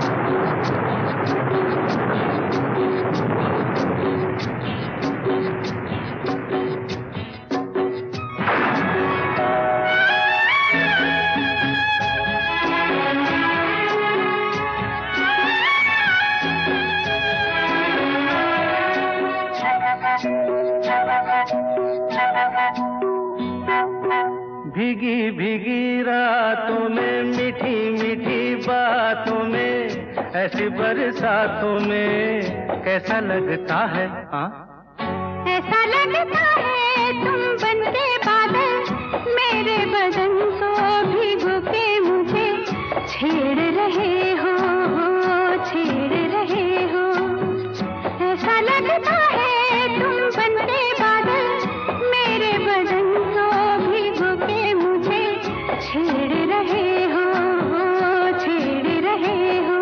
भीगी भीगी रातों में, मीठी मीठी बातों में, ऐसी बरसातों में कैसा लगता है? हाँ, ऐसा लगता है तुम बनके बादल, मेरे बदन को भिगो के मुझे छेड़ रहे हो, छेड़ रहे हो। ऐसा लगता है तुम बनके बादल, मेरे बदन को भिगो के मुझे छेड़ रहे हो, छेड़ रहे हो।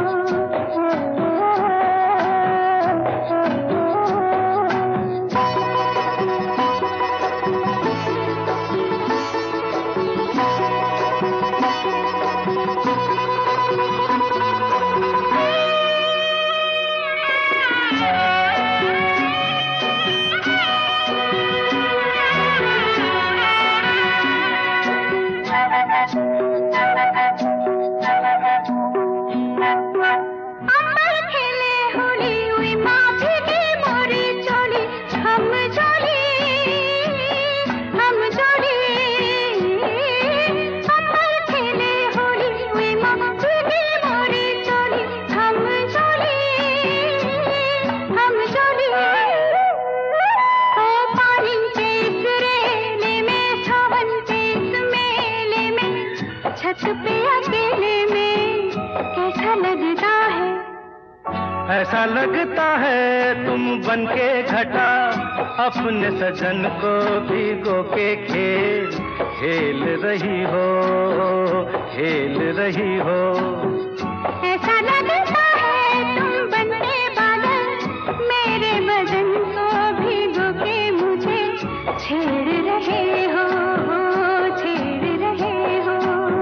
छत पे अकेले में कैसा लगता है? ऐसा लगता है तुम बनके घटा, अपने सजन को भिगो के खेल रही हो, खेल रही हो। ऐसा लगता है तुम बनके बादल, मेरे बदन को भिगो के मुझे छेड़ रहे हो, छेड़ रहे हो।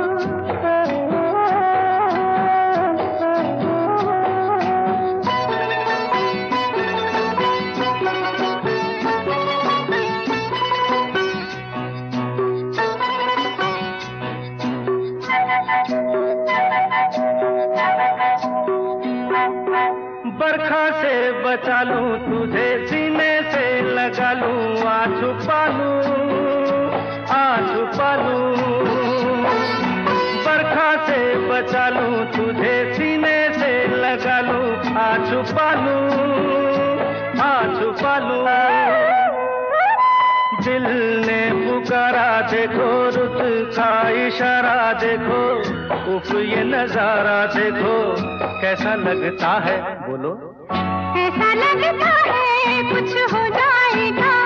बरखा से बचा लूं तुझे, सीने से लगा लूं, आ छुपा लूं, आ छुपा लूं। बरखा से बचा लूं तुझे, सीने से लगा लूं, आ छुपा लूं, आ छुपा लूं। दिल ने पुकारा देखो, रुत का इशारा देखो, उफ ये नजारा देखो कैसा लगता है? बोलो। ऐसा लगता है कुछ हो जाएगा।